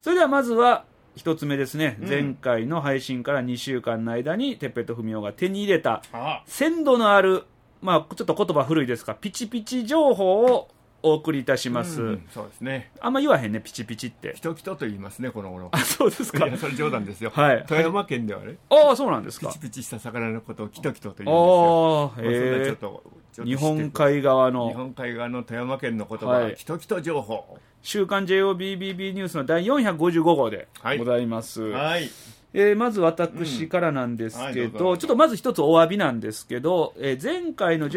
それではまずは一つ目ですね、前回の配信から2週間の間にてっぺいとふみおが手に入れた鮮度のある、まあちょっと言葉古いですがピチピチ情報をお送りいたします、 そうですね。 あんま言わへんね、ピチピチって。 キトキトと言いますね、この頃。 あ、そうですか。 いや、それ冗談ですよ。 はい。 富山県ではね。 ああ、そうなんですか。 ピチピチした魚のことをキトキトと言うんですよ。 ああ、ちょっと日本海側の富山県の言葉はキトキト情報。 週刊 JOBBB ニュースの第455号でございます。はい。まず私からなんですけど、ちょっとまず一つお詫びなんですけど、前回の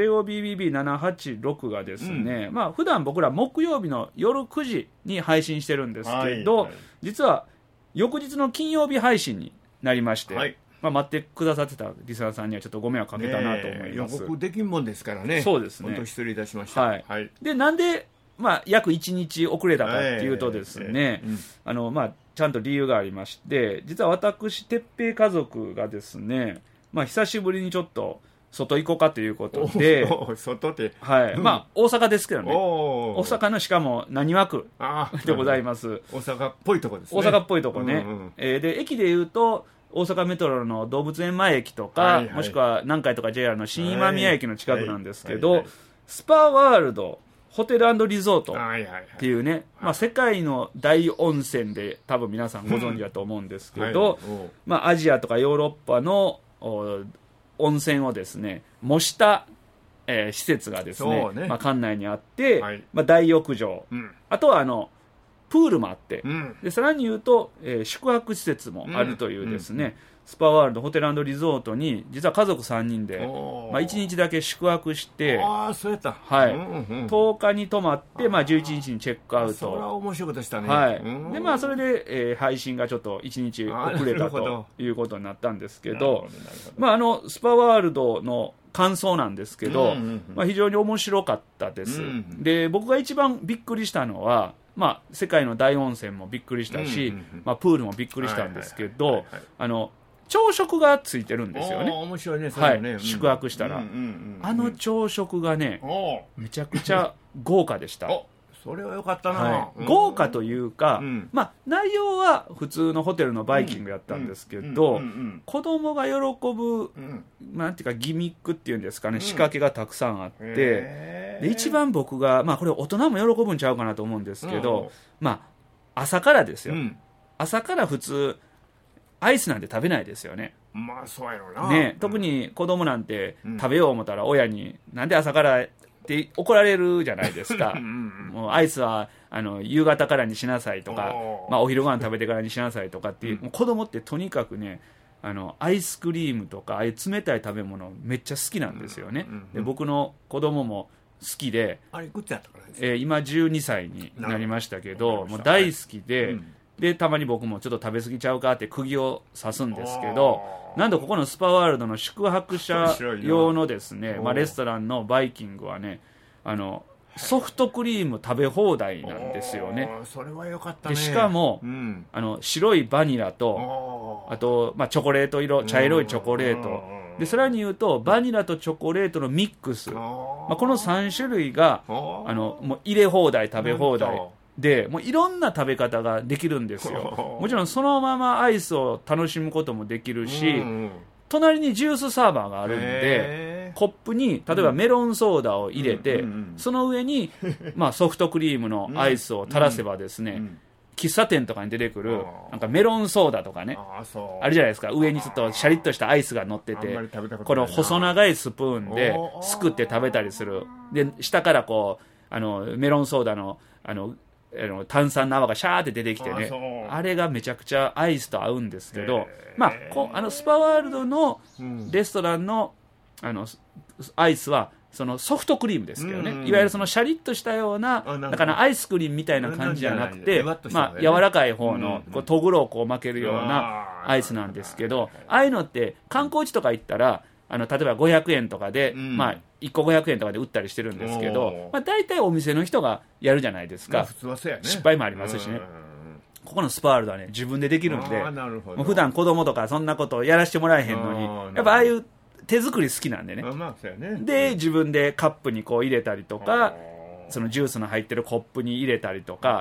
JOBBB786 がですね、まあ普段僕ら木曜日の夜9時に配信してるんですけど、実は翌日の金曜日配信になりまして、まあ、待ってくださってたリスナーさんにはちょっとご迷惑かけたなと思います。 予告できんもんですからね。 そうですね。 本当失礼いたしました。 はい。で、なんで、まあ、約1日遅れたかっていうとですね、まあ、ちゃんと理由がありまして、実は私、哲平家族がですね、まあ、久しぶりにちょっと外行こうかということで、 外で、 はい、まあ、大阪ですけどね、大阪のしかも浪速区でございます。 大阪っぽいとこですね。 大阪っぽいとこね。で、駅でいうと、大阪メトロの動物園前駅とか、もしくは南海とか JR の新今宮駅の近くなんですけど、スパワールドホテル&リゾートっていうね、まあ、世界の大温泉で多分皆さんご存知だと思うんですけど、まあ、アジアとかヨーロッパの温泉をですね模した、施設がですね、まあ、館内にあって、まあ、大浴場、あとはプールもあって、でさらに言うと、宿泊施設もあるというですね、スパワールドホテル&リゾートに実は家族3人で、まあ、1日だけ宿泊して、 そうやった、 はい、10日に泊まって、まあ、11日にチェックアウト。 それは面白いことしたね。 はい、でまあそれで、配信がちょっと1日遅れたということになったんですけど、まあ、スパワールドの感想なんですけど、まあ、非常に面白かったです、で僕が一番びっくりしたのは、まあ、世界の大温泉もびっくりしたし、まあ、プールもびっくりしたんですけど、朝食がついてるんですよね。 面白いね、 はい、宿泊したら、朝食がねめちゃくちゃ豪華でした。 それは良かったな、 豪華というか、まあ、内容は普通のホテルのバイキングやったんですけど、子供が喜ぶ、なんていうかギミックっていうんですかね、仕掛けがたくさんあって、で一番僕が、まあ、これ大人も喜ぶんちゃうかなと思うんですけど、まあ、朝からですよ、朝から普通アイスなんて食べないですよね。 まあそうやろな、 ね、特に子供なんて食べよう思ったら親になんで朝からって怒られるじゃないですかもうアイスは夕方からにしなさいとか、まあ、お昼ご飯食べてからにしなさいとかっていう、もう子供ってとにかくねアイスクリームとかああいう冷たい食べ物めっちゃ好きなんですよね、で僕の子供も好きで、 あれいくつやったからですか、 今12歳になりましたけど、もう大好きで、でたまに僕もちょっと食べ過ぎちゃうかって釘を刺すんですけど、なんとここのスパワールドの宿泊者用のですね、まあ、レストランのバイキングはねソフトクリーム食べ放題なんですよね。 それは良かったね。 でしかも、白いバニラとあと、まあ、チョコレート色茶色いチョコレートで、さらに言うとバニラとチョコレートのミックス、まあ、この3種類がもう入れ放題食べ放題で、もういろんな食べ方ができるんですよ。もちろんそのままアイスを楽しむこともできるし、隣にジュースサーバーがあるんで、コップに例えばメロンソーダを入れて、その上に、まあ、ソフトクリームのアイスを垂らせばですね、喫茶店とかに出てくるなんかメロンソーダとかね、あるじゃないですか、上にちょっとシャリッとしたアイスが乗ってて、この細長いスプーンですくって食べたりする。で下からこうメロンソーダの炭酸の泡がシャーって出てきてね、あれがめちゃくちゃアイスと合うんですけど、まあ、スパワールドのレストランのアイスはそのソフトクリームですけどね、いわゆるそのシャリッとしたようなだからアイスクリームみたいな感じじゃなくて、まあ、柔らかい方のこうとぐろをこう巻けるようなアイスなんですけど、ああいうのって観光地とか行ったら例えば500円とかで、まあ、1個500円とかで売ったりしてるんですけど、まあ、大体お店の人がやるじゃないですか、 普通はそうやね、 失敗もありますしね、ここのスパワールドはね自分でできるんで、もう普段子供とかそんなことをやらせてもらえへんのに、やっぱああいう手作り好きなんでね、で自分でカップにこう入れたりとか、そのジュースの入ってるコップに入れたりとか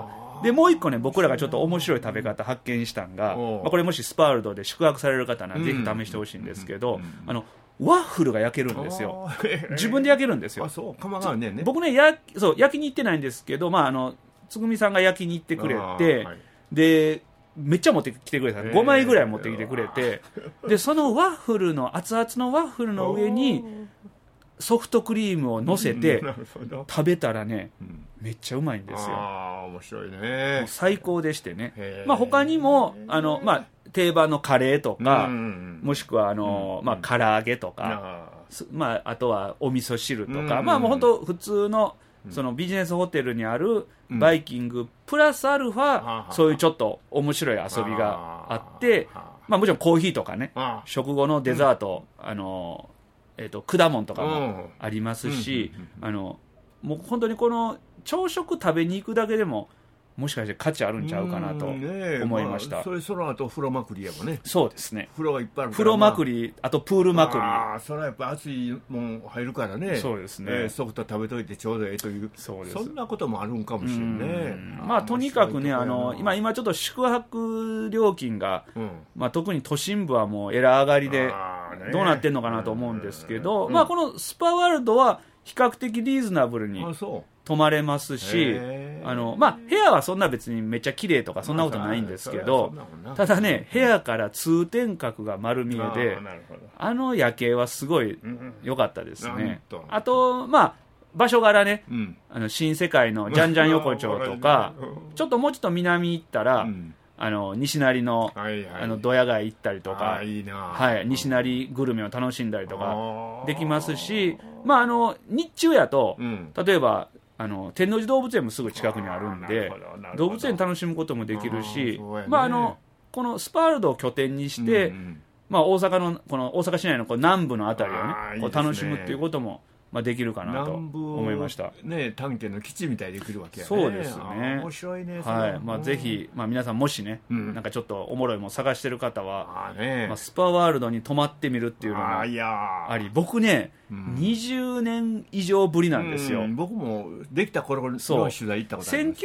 でもう一個ね、僕らがちょっと面白い食べ方発見したんが、これもしスパールドで宿泊される方ならぜひ試してほしいんですけど、ワッフルが焼けるんですよ。自分で焼けるんですよ。 釜がね。 僕ね、そう焼きに行ってないんですけど、つぐみさんが焼きに行ってくれて、でめっちゃ持ってきてくれた、5枚ぐらい持ってきてくれて、でそのワッフルの熱々のワッフルの上にソフトクリームを乗せて食べたらね、めっちゃうまいんですよ。 面白いね。 最高でしてね。他にも定番のカレーとか、もしくは唐揚げとか、あとはお味噌汁とか、もう本当普通のそのビジネスホテルにあるバイキングプラスアルファ、そういうちょっと面白い遊びがあって、もちろんコーヒーとかね、食後のデザート、果物とかもありますし、もう本当にこの朝食食べに行くだけでももしかして価値あるんちゃうかなと思いました。 その後風呂まくりやもんね。 そうですね。 風呂がいっぱいあるから、 風呂まくり、あとプールまくり。 それはやっぱ熱いもん入るからね。 そうですね。 ソフト食べといてちょうどええという、そんなこともあるんかもしれんね。 とにかくね、今ちょっと宿泊料金が、特に都心部はもうえら上がりでどうなってんのかなと思うんですけど、このスパワールドは比較的リーズナブルに泊まれますし、部屋はそんな別にめっちゃ綺麗とかそんなことないんですけど、ただね、部屋から通天閣が丸見えで、夜景はすごい良かったですね。あと場所柄ね、新世界のジャンジャン横丁とか、ちょっともうちょっと南行ったら、西成のドヤ街行ったりとか、西成グルメを楽しんだりとかできますし、日中やと、例えば天王寺動物園もすぐ近くにあるんで、動物園楽しむこともできるし、このスパールドを拠点にして、大阪市内の南部のあたりをね、楽しむっていうこともできるかなと思いました。 探検の基地みたいできるわけやね。 そうですね。 面白いね。 ぜひ皆さんもしね、なんかちょっとおもろいもん探してる方は、スパワールドに泊まってみるっていうのもあり、僕ね、20年以上ぶりなんですよ。 僕もできた頃の取材行ったことあります。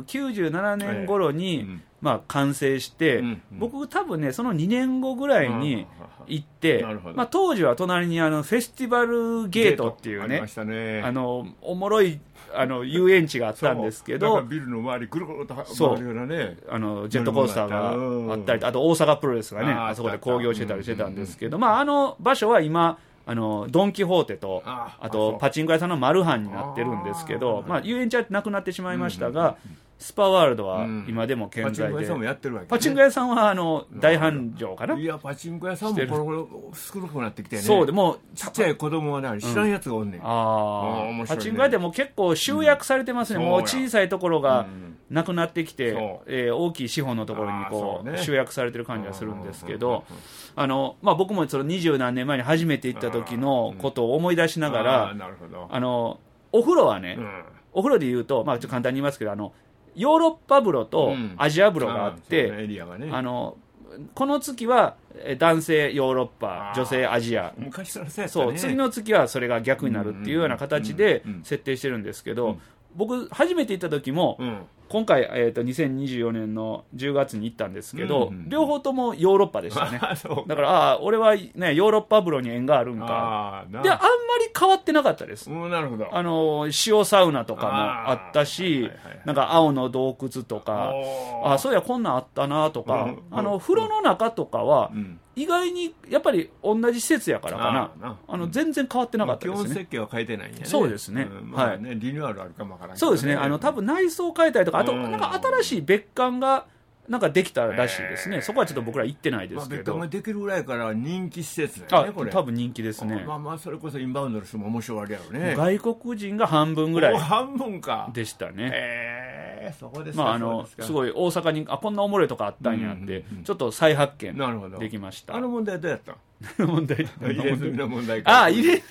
1997年頃に完成して、僕多分ねその2年後ぐらいに行って、当時は隣にフェスティバルゲートっていうね、おもろい遊園地があったんですけど、 ビルの周りぐるぐると回るようなね、 ジェットコースターがあったり、あと大阪プロレスがねあそこで興行してたりしてたんですけど、場所は今ドン・キホーテとあとパチンコ屋さんのマルハンになってるんですけど、遊園地はなくなってしまいましたが、スパワールドは今でも健在で、 パチンコ屋さんもやってるわけ、ね、 パチンコ屋さんは大繁盛かな。 いやパチンコ屋さんもこの少なくなってきてね。 そうでもちっちゃい子供はね知らんやつがおんねん、 パチンコ屋でも結構集約されてますね、もう小さいところがなくなってきて、大きい資本のところに集約されてる感じはするんですけど、僕もその20何年前に初めて行った時のことを思い出しながら、お風呂はね、お風呂で言うと、ちょっと簡単に言いますけど、ヨーロッパ風呂とアジア風呂があって、この月は男性ヨーロッパ、女性アジア、 昔からそうやったね。 そう、次の月はそれが逆になるっていうような形で設定してるんですけど、僕初めて行った時も、今回、2024年の10月に行ったんですけど、両方ともヨーロッパでしたね。だから俺は、ね、ヨーロッパ風呂に縁があるんかで、あんまり変わってなかったです。 なるほど。 塩サウナとかもあったし、なんか青の洞窟とか、そういやこんなんあったなとか、風呂の中とかは、意外にやっぱり同じ施設やからかな、全然変わってなかったですね。 基本設計は変えてないんやね。 そうですね。 リニューアルあるかもわからない。 そうですね。多分内装変えたりとか、あとなんか新しい別館がなんかできたらしいですね。そこはちょっと僕ら行ってないですけど。 別館ができるぐらいから人気施設だよね、これ。 多分人気ですね。 それこそインバウンドの人も面白いやろうね。 外国人が半分ぐらい半分かでしたね。 そこですか。 すごい大阪にこんなおもろいとこあったんやってちょっと再発見できました。 問題はどうやった問題入れ墨の問題か。 入れ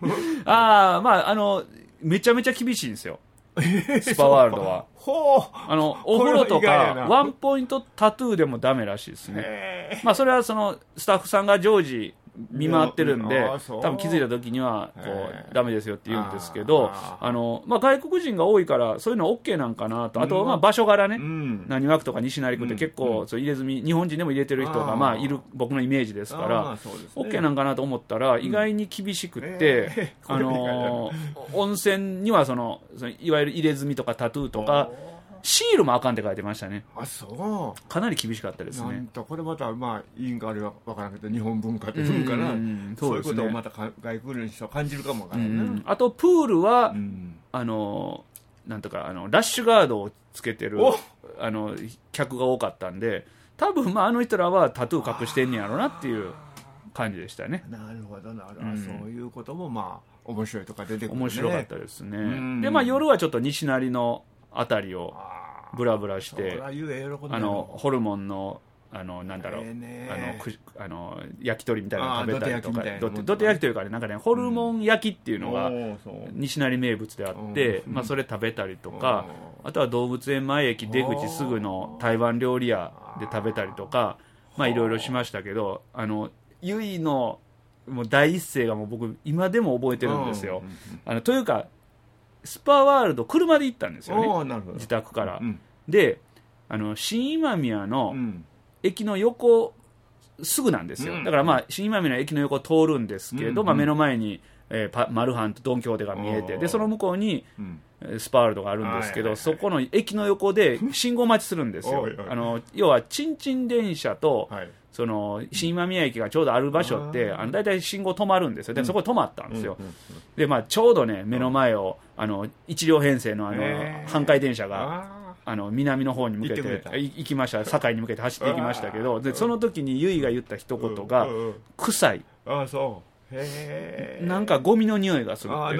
墨めちゃめちゃ厳しいんですよ、スパワールドは。お風呂とかワンポイントタトゥーでもダメらしいですね。それはそのスタッフさんが常時見回ってるんで、 多分気づいた時にはこうダメですよって言うんですけど、外国人が多いからそういうの OK なんかなと。あと場所柄ね、浪速区とか西成区って結構そう入れ墨、日本人でも入れてる人がいる僕のイメージですから OK なんかなと思ったら意外に厳しくって、温泉にはそのいわゆる入れ墨とかタトゥーとかシールもあかんって書いてましたね。 そうかなり厳しかったですね。 なんとこれまたいいんかあれは分からなくて、日本文化って文化な、そういうことをまた外国の人は感じるかもわからないな。 あとプールは、なんとかラッシュガードをつけてる客が多かったんで、多分あの人らはタトゥー隠してんねやろなっていう感じでしたね。 なるほどなるほど、そういうことも面白いとか出てくるね。 面白かったですね。で夜はちょっと西成のあたりをブラブラして、ホルモンのなんだろう、焼き鳥みたいなの食べたりとか、土手焼きというかね、なんかね、ホルモン焼きっていうのが西成名物であって、それ食べたりとか、あとは動物園前駅出口すぐの台湾料理屋で食べたりとか、いろいろしましたけど、ゆいのもう第一声がもう僕今でも覚えてるんですよ。というかスパワールド車で行ったんですよね、自宅から。で新今宮の駅の横すぐなんですよ。だから新今宮の駅の横を通るんですけど、目の前にマルハンとドン・キホーテが見えて、でその向こうにスパワールドがあるんですけど、そこの駅の横で信号待ちするんですよ。要はチンチン電車とその新今宮駅がちょうどある場所ってだいたい信号止まるんですよ。でそこ止まったんですよ。でちょうどね目の前を1両編成の阪海電車が南の方に向けて行きました。堺に向けて走っていきましたけど、でその時にゆいが言った一言が臭い、なんかゴミの匂いがするって。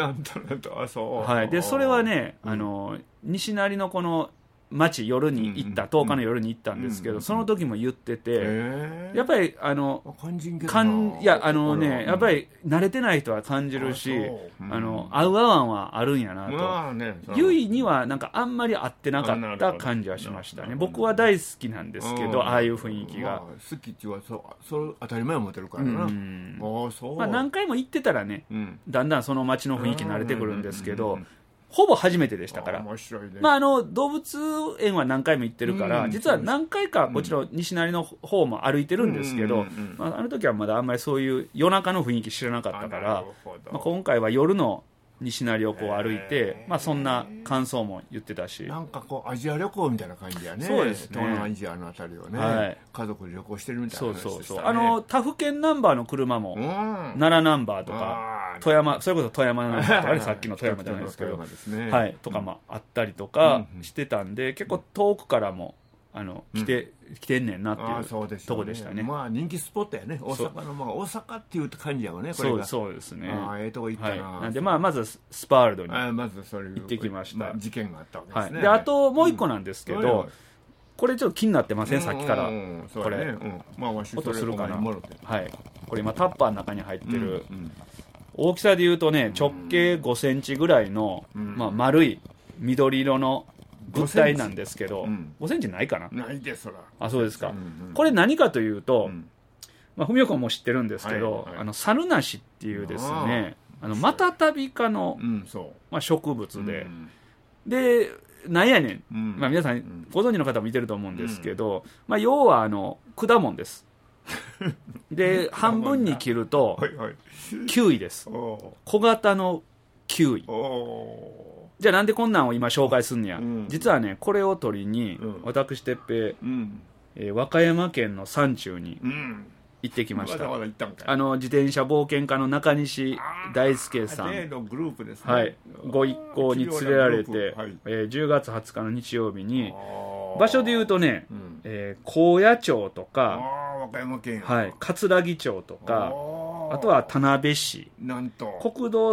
でそれはね西成のこの街夜に行った、10日の夜に行ったんですけど、その時も言ってて、やっぱりやっぱり慣れてない人は感じるし、合う合わんはあるんやなと。ゆいにはなんかあんまり合ってなかった感じはしましたね。僕は大好きなんですけど、ああいう雰囲気が好きっていうのはそう当たり前を持てるからな。 何回も行ってたらね、だんだんその街の雰囲気に慣れてくるんですけど、ほぼ初めてでしたから。動物園は何回も行ってるから、実は何回かこっちの西成の方も歩いてるんですけど、あの時はまだあんまりそういう夜中の雰囲気知らなかったから、今回は夜の西成をこう歩いて、そんな感想も言ってたし、 なんかこうアジア旅行みたいな感じやね。 そうですね、 東南アジアのあたりをね、家族で旅行してるみたいな話でしたね。 そう他府県ナンバーの車も、奈良ナンバーとか富山、それこそ富山ナンバーとかね、さっきの富山じゃないですけど、とかもあったりとかしてたんで、結構遠くからも来てんねんなっていうとこでしたね。 人気スポットやね、大阪の大阪っていう感じやわね、これが。 そうですね。 とこ行ったな。 なんでまずスパワールドに行ってきました。 事件があったわけですね。 であともう一個なんですけど、これちょっと気になってません、さっきからこれ音するかな。これ今タッパーの中に入ってる大きさでいうとね、直径5センチぐらいの丸い緑色の物体なんですけど、5センチないかな。 ないでそら。 あ、そうですか。これ何かというと、文雄君も知ってるんですけど、猿梨っていうですね、マタタビ科の植物で、なんやねん、皆さんご存知の方もいてると思うんですけど、要は果物です。で半分に切るとキウイです。小型のキウイ。じゃあなんでこんなんを今紹介すんねや。実はね、これを取りに私てっぺ和歌山県の山中に行ってきました。自転車冒険家の中西大輔さんご一行に連れられて、10月20日の日曜日に、場所でいうとね、高野町とか葛城町とか、あとは田辺市、国道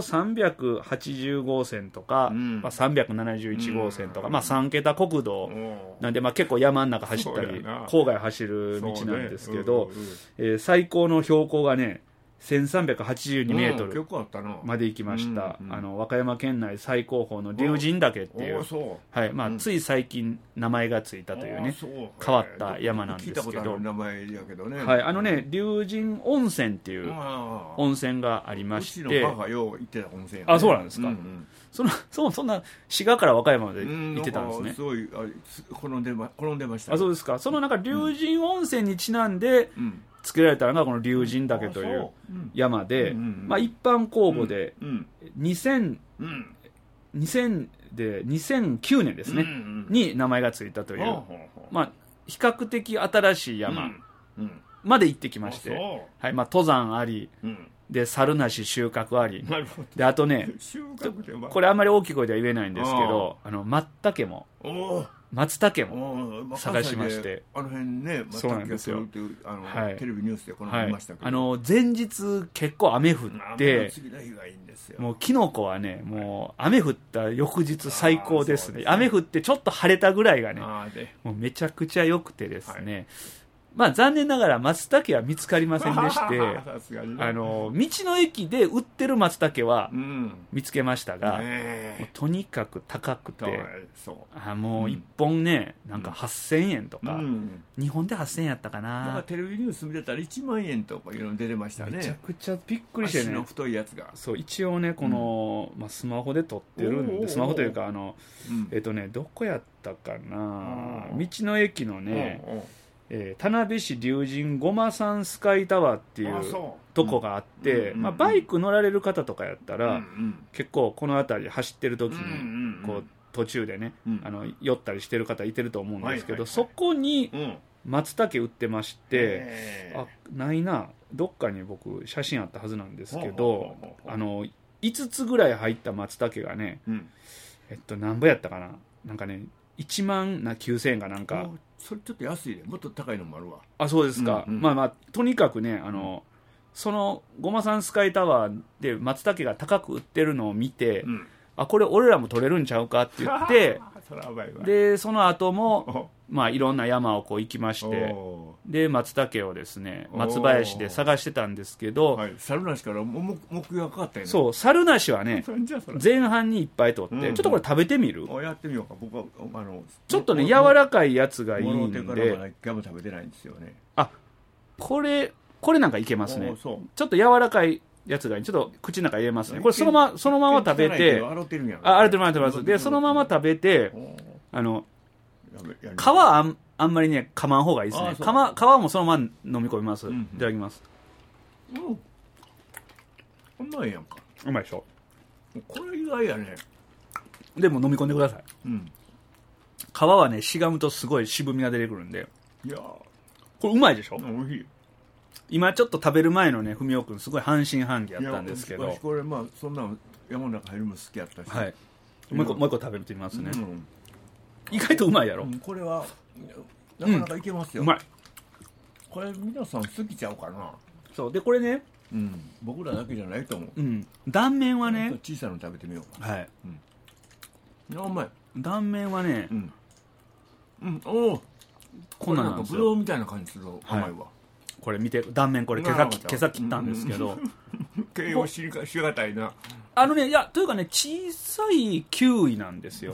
380号線とか、371号線とか、3桁国道なんで、結構山の中走ったり郊外走る道なんですけど、最高の標高がね 1382メートル結構あったなまで行きました、 うんうん和歌山県内最高峰の龍神岳っていう、はいまあつい最近名前がついたというね変わった山なんですけど、 聞いたことある名前やけどね、 はい、龍神温泉っていう温泉がありまして、 うちの母がよう行ってた温泉やね。 あ、そうなんですか、そんな滋賀から和歌山まで行ってたんですね。 すごい転んでました、 あ、そうですか。そのなんか龍神温泉にちなんで作られたのがこの龍神岳という山で、まあ一般公募で2009年ですねに名前がついたという、まあ比較的新しい山まで行ってきまして、はい、まあ登山ありで猿なし収穫ありで、あとねこれあんまり大きい声では言えないんですけど、松茸も探しまして、 あの辺ね、 そうなんですよ、 テレビニュースでこの見ましたけど、 前日結構雨降ってもうキノコはねもう雨降った翌日最高ですね。雨降ってちょっと晴れたぐらいがねもうめちゃくちゃ良くてですね、まあ残念ながら松茸は見つかりませんでして道の駅で売ってる松茸は見つけましたが、もうとにかく高くて、もう1本ねなんか8000円とか、日本で8000円やったかな。 だからテレビニュース見てたら1万円とかいうの出てましたね。 めちゃくちゃびっくりしてね、 足の太いやつが。 そう一応ねこの、まあ、スマホで撮ってるんで、スマホというかどこやったかな、道の駅のね田辺市龍神ごまさんスカイタワーっていうとこがあって、まあ、バイク乗られる方とかやったら、結構この辺り走ってる時にこう途中でね、寄ったりしてる方いてると思うんですけど、そこに松茸売ってまして、あないな、どっかに僕写真あったはずなんですけど、5つぐらい入った松茸がね、何ぼやったかな、なんかね1万9000円かなんか。 それちょっと安いね。もっと高いのもあるわ。 あ、そうですか、まあまあとにかくねそのごまさんスカイタワーで松茸が高く売ってるのを見て、あこれ俺らも取れるんちゃうかって言ってでその後もまあいろんな山をこう行きまして、で松茸をですね松林で探してたんですけど、 猿なしから目標がかかったよね。 そう猿なしはね前半にいっぱい取って、ちょっとこれ食べてみる？ やってみようか。僕はちょっとね柔らかいやつがいいんで、 一回も食べてないんですよね。 あこれなんかいけますね。ちょっと柔らかいやつがちょっっと口の中入れますね。これそのまま食べて、洗ってますでそのまま食べて、皮あんまりね噛まん方がいいですね。皮もそのまま飲み込みます。いただきます。 うまいやんか。 うまいでしょ。 これ意外やね。 でも飲み込んでください。皮はねしがむとすごい渋みが出てくるんで、 いやこれうまいでしょ。 おいしい。 今ちょっと食べる前のね文雄君すごい半信半疑やったんですけど、 これまあそんな山の中入るの好きやったし、 はい、もう一個食べてみますね。意外とうまいやろ。 これはなかなかいけますよ。 うまい。 これ皆さん好きちゃうかな。 そうでこれね、 僕らだけじゃないと思う。 断面はね小さなの食べてみようか。はい。うまい。 断面はね、 おおこんなんですよ。 ブドウみたいな感じする甘いわ。 これ見て、断面これ今朝切ったんですけど、 形容しがたいな。 いやというかね小さいキウイなんですよ。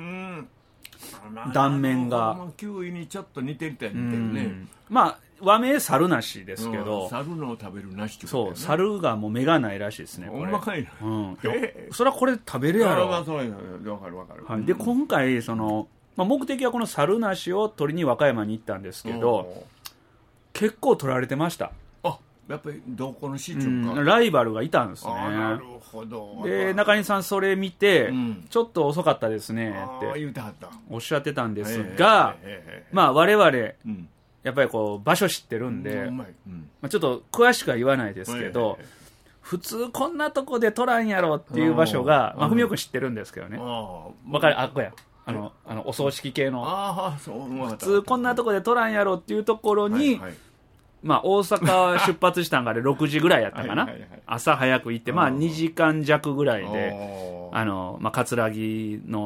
断面がキウイにちょっと似てるね。 まあ和名猿なしですけど、 猿の食べるなしってことだよね。そう猿がもう目がないらしいですね。 ほんまかいな。 それはこれ食べるやろ。 わかる。 で今回目的はこの猿なしを取りに和歌山に行ったんですけど、結構取られてました。 やっぱりどこの市長か、 ライバルがいたんですね。 なるほど。 で中西さんそれ見て、ちょっと遅かったですねって言うてはったおっしゃってたんですが、まあ我々やっぱりこう場所知ってるんで、ちょっと詳しくは言わないですけど、普通こんなとこで取らんやろっていう場所が文雄君知ってるんですけどね。わかる？こやお葬式系の普通こんなとこで取らんやろっていうところに、まあ大阪出発したんが6時ぐらいやったかな。朝早く行って2時間弱ぐらいでまあ葛城の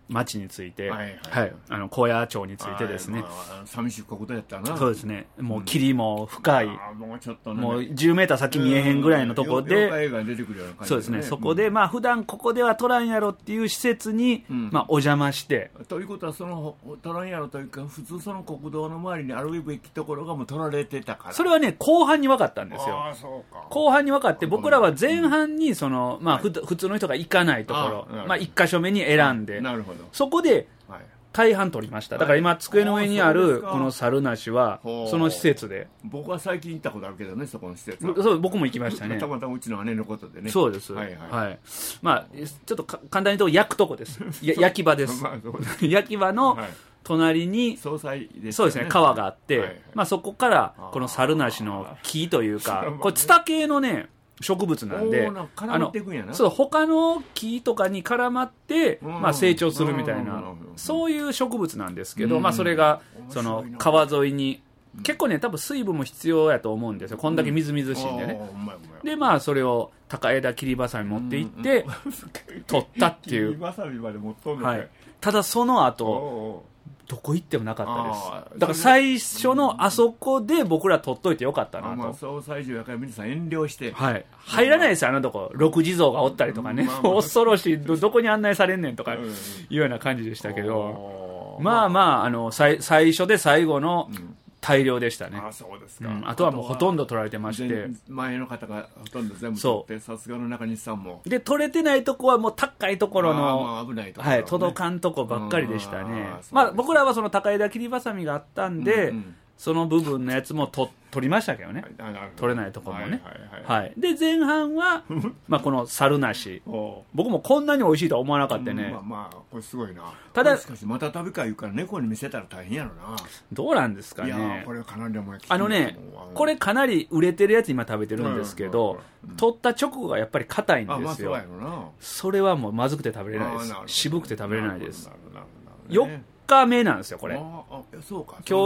町について、 はい高野町についてですね、 寂しい国土やったな。 そうですね、もう霧も深い、 もうちょっとね、 もう10メーター先見えへんぐらいのとこで、 妖怪が出てくるような感じそうですね、そこで、まあ普段ここでは取らんやろっていう施設に、まあお邪魔して。 ということは、その取らんやろというか、普通その国道の周りにあるべきところがもう取られてたから。 それはね、後半に分かったんですよ。 そうか。 後半に分かって、僕らは前半にまあ普通の人が行かないところ、まあ1箇所目に選んで、 なるほど。 そこで大半取りました。だから今机の上にあるこの猿なしはその施設で。 僕は最近行ったことあるけどね、そこの施設。 そう、僕も行きましたね。 たまたまうちの姉のことでね。 そうです。はい。まあちょっと簡単に言うと焼くとこです。焼き場です。焼き場の隣にそうですね、川があって、まあそこからこの猿なしの木というか、これツタ系のね植物なんで、そう、他の木とかに絡まって、まあ、成長するみたいな、そういう植物なんですけど、まあ、それが川沿いに結構ね、多分水分も必要やと思うんですよ、こんだけみずみずしいんでね。でまあそれを高枝切りばさみ持って行って取ったっていう。ただその後どこ行ってもなかったです。だから最初のあそこで僕ら取っといてよかったなと。 総裁従やから皆さん遠慮して、 入らないですよ、あのとこ。六地蔵がおったりとかね、恐ろしい、どこに案内されんねんとかいうような感じでしたけど、まあまあ最初で最後の大量でしたね。 そうですか。 あとはもうほとんど取られてまして、 前の方がほとんど全部取って、さすがの中西さんもで取れてないとこはもう高いところの危ないところ、 届かんとこばっかりでしたね。まあ僕らはその高枝切りばさみがあったんで、その部分のやつも取りましたけどね、取れないところもね。で前半はまあこの猿なし、僕もこんなに美味しいとは思わなかったね。 まあこれすごいな。 ただしかしまた食べか言うから猫に見せたら大変やろな。 どうなんですかね。 いやこれかなりこれかなり売れてるやつ今食べてるんですけど、取った直後がやっぱり硬いんですよ。それはもうまずくて食べれないです。渋くて食べれないです。4日目なんですよこれ。今日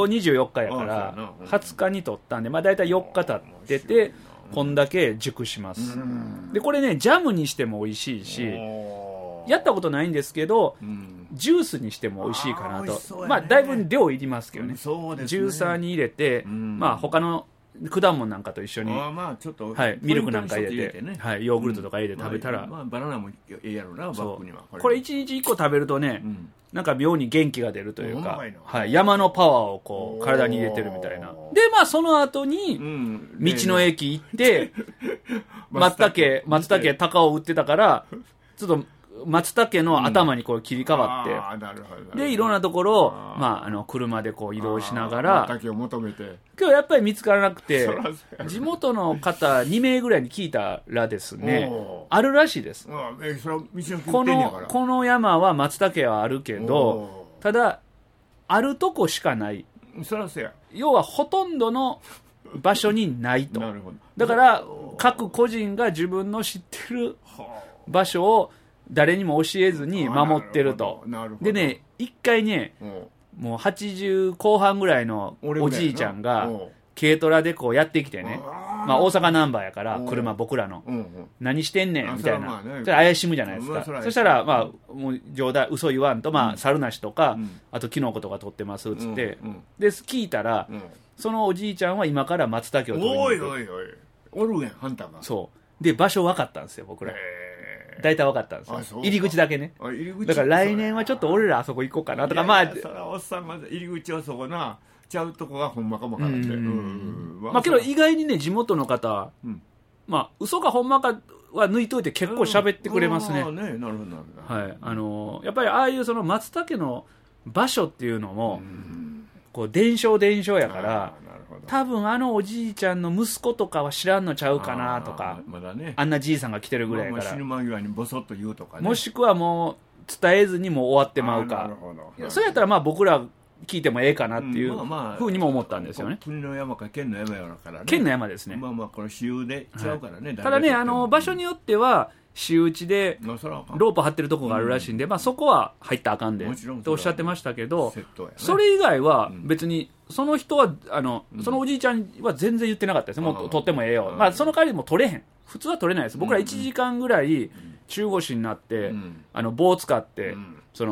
24日やから20日に取ったんで、まあ大体4日経っててこんだけ熟します。でこれねジャムにしても美味しいし、やったことないんですけど、ジュースにしても美味しいかなと。まあだいぶ量いりますけどね。ジューサーに入れて、まあ他の果物なんかと一緒に、ミルクなんか入れて、ヨーグルトとか入れて食べたら、 バナナもいいやろな、バッグには。 これ1日1個食べるとね、なんか妙に元気が出るというか、山のパワーをこう体に入れてるみたいな。でまあその後に道の駅行って松茸高尾売ってたから、ちょっと松茸の頭にこう切り替わって、でいろんなところを、まあ、車でこう移動しながら、 松茸を求めて今日やっぱり見つからなくて、地元の方2名ぐらいに聞いたらですね、あるらしいです。この山は松茸はあるけど、ただあるとこしかない。要はほとんどの場所にないと。だから各個人が自分の知ってる場所を誰にも教えずに守ってると。でね、一回ね、もう80後半ぐらいのおじいちゃんが軽トラでこうやってきてね、まあ大阪ナンバーやから車僕らの、何してんねんみたいな、怪しむじゃないですか。そしたらまあもう冗談嘘言わんと、まあ猿なしとかあとキノコとか取ってますっつって、で聞いたら、そのおじいちゃんは今から松茸を取りに行く。 おるやんハンターが。 そうで場所分かったんですよ僕ら。大体分かったんですよ、入り口だけね。だから来年はちょっと俺らあそこ行こうかなとか。まあそらおっさんが入り口はそこなちゃうとこがほんまかもからって。 まあけど意外にね地元の方、まあ嘘かほんまかは抜いといて結構喋ってくれますね。やっぱりああいうその松茸の場所っていうのもこう伝承やから、多分あのおじいちゃんの息子とかは知らんのちゃうかなとか、あんなじいさんが来てるぐらいから、 死ぬ間際にボソッと言うとかね、 もしくはもう伝えずにもう終わってまうか、それやったらまあ僕ら聞いてもええかなっていうふうにも思ったんですよね。 国の山か県の山やからね。 県の山ですね。 まあまあこの私有で違うからね。 ただね場所によっては私有地でロープ張ってるとこがあるらしいんで、まあそこは入ったらあかんでとおっしゃってましたけど、それ以外は別にその人はそのおじいちゃんは全然言ってなかったです。もう取ってもええよ。まあその代わりも取れへん。普通は取れないです。僕ら1時間ぐらい中腰になって棒を使ってその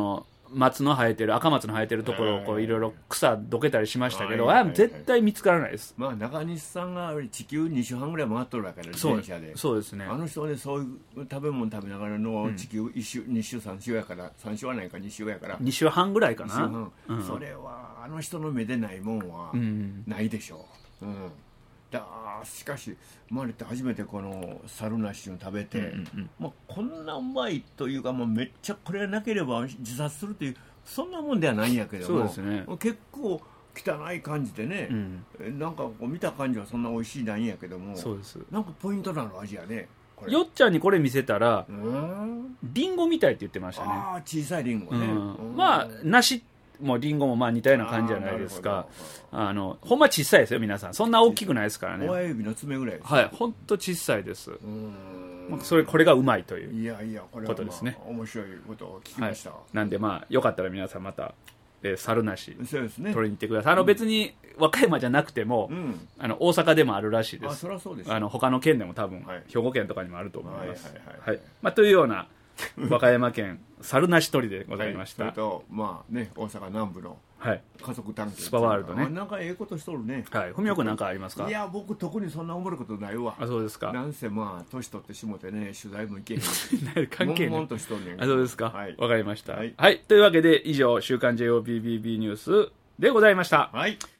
松の生えてる赤松の生えてるところをこういろいろ草どけたりしましたけど、絶対見つからないです。 まあ中西さんが地球2周半ぐらい回っとるわけで、自転車で。 そうですね。 あの人はね、そういう食べ物食べながらの地球1周、2周3周やから、3周はないか2周やから、 2周半ぐらいかな。 2周半、それはあの人の目でないもんはないでしょう。しかし生まれて初めてこの猿なしを食べて、まあ、こんなうまいというか、まあ、めっちゃこれがなければ自殺するというそんなもんではないんやけども、 そうですね、 結構汚い感じでね、なんかこう見た感じはそんな美味しいないんやけども、 そうです。 なんかポイントなの味やね。 よっちゃんにこれ見せたらリンゴみたいって言ってましたね。 ああ、小さいリンゴね。 まあ梨もうリンゴもまあ似たような感じじゃないですか。ほんま小さいですよ皆さん。そんな大きくないですからね。 親指の爪ぐらいです。 はい、ほんと小さいです。これがうまいということですね。 面白いことを聞きました。 なんでまあよかったら皆さんまた猿なし取りに行ってください。別に和歌山じゃなくても、大阪でもあるらしいです。 そりゃそうです。 他の県でも多分、兵庫県とかにもあると思います。というような和歌山県猿なし鳥でございました。 それとまあね、大阪南部の家族探検、 スパワールドね。 なんかええことしとるね。 文雄君なんかありますか？ いや、僕特にそんな思ることないわ。 そうですか。 なんせまあ年取ってしもてね、取材も行けへん。 関係ない。 悶々としとんねん。 そうですか。わかりました。というわけで以上週刊 JOBBB ニュースでございました。 はい。